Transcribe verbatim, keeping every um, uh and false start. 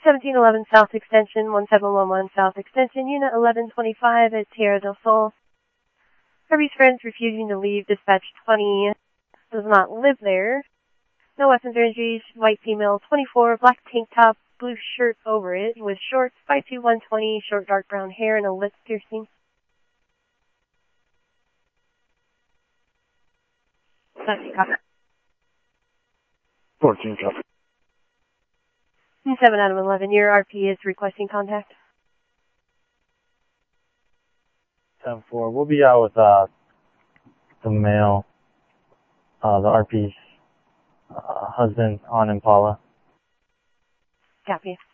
seventeen eleven South Extension, one seven one one South Extension, Unit eleven twenty-five at Tierra del Sol. Kirby's friends refusing to leave. Dispatch twenty does not live there. No weapons or injuries. White female, twenty-four, black tank top, blue shirt over it, with shorts, five two one twenty, short dark brown hair, and a lip piercing. fourteen copy. seven out of eleven, your R P is requesting contact. ten four, we'll be out with uh, the male, uh, the R P's uh, husband on Impala. Copy.